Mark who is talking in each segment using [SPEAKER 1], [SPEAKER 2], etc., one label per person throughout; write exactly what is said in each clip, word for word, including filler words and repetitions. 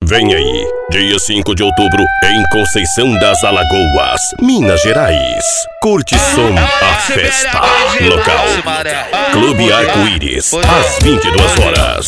[SPEAKER 1] Vem aí, dia cinco de outubro, em Conceição das Alagoas, Minas Gerais. Curte som a festa. Local: Clube Arco-Íris, às vinte e duas horas.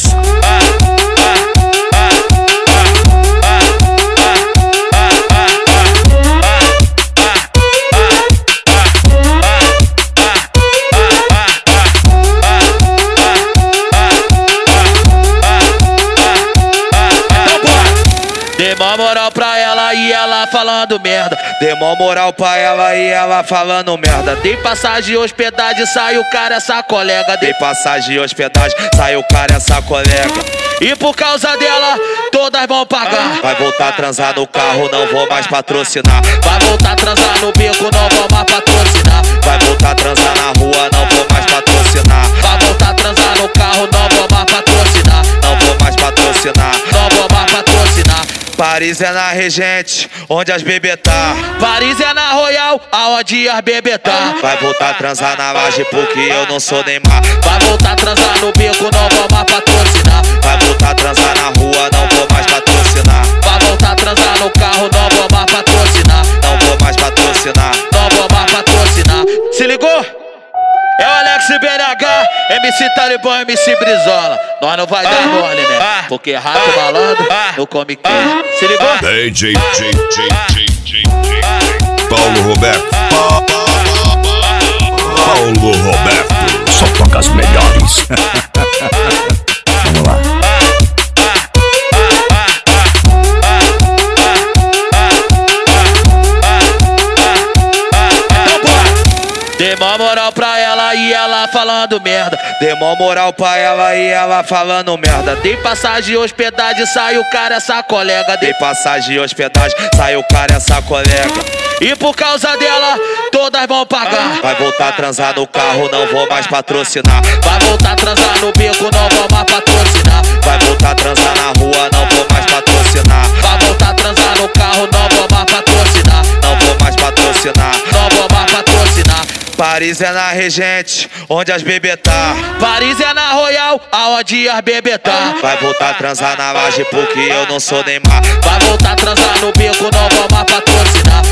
[SPEAKER 2] Dê mó moral pra ela e ela falando merda. Dê mó moral pra ela e ela falando merda. Dei passagem e hospedagem, sai o cara, essa colega. Dei passagem e hospedagem, sai o cara, essa colega. E por causa dela, todas vão pagar. Vai voltar a transar no carro, não vou mais patrocinar. Vai voltar a transar no beco, não vou mais patrocinar. Vai voltar a transar na rua, não vou mais patrocinar. Vai voltar a transar no carro, não vou mais patrocinar. Não vou mais patrocinar, não vou mais patrocinar. Paris é na Regente, onde as bebê tá. Paris é na Royal, aonde as bebê tá. Vai voltar a transar na laje porque eu não sou Neymar. Vai voltar a transar no beco, não vou mais patrocinar. Vai voltar a transar na rua, não vou mais patrocinar. Vai voltar a transar no carro, não vou mais patrocinar. Não vou mais patrocinar, não vou mais patrocinar. Se ligou? É o Alex B N H, M C Talibã, M C Brizola. Nós não vai dar mole, né? Porque rato malandro não come quem. Se ligou?
[SPEAKER 1] D J, J, J, J, J, J, Paulo Roberto. Paulo Roberto.
[SPEAKER 3] Só toca as melhores. Vamos lá.
[SPEAKER 2] Dê mó moral pra ela e ela falando merda. Dê mó moral pra ela e ela falando merda. Dei passagem e hospedagem, sai o cara, essa colega. Dei passagem e hospedagem, sai o cara, essa colega. E por causa dela, todas vão pagar. Vai voltar a transar no carro, não vou mais patrocinar. Vai voltar a transar no beco, não vou mais patrocinar. Vai voltar a transar na rua, não vou mais patrocinar. Vai voltar a transar no carro, não vou mais patrocinar. Não vou mais patrocinar, não vou mais patrocinar. Paris é na Regente, onde as bebê tá. Paris é na Royal, aonde as bebê tá. Vai voltar a transar na laje porque eu não sou Neymar. Vai voltar a transar no beco, não vou mais patrocinar.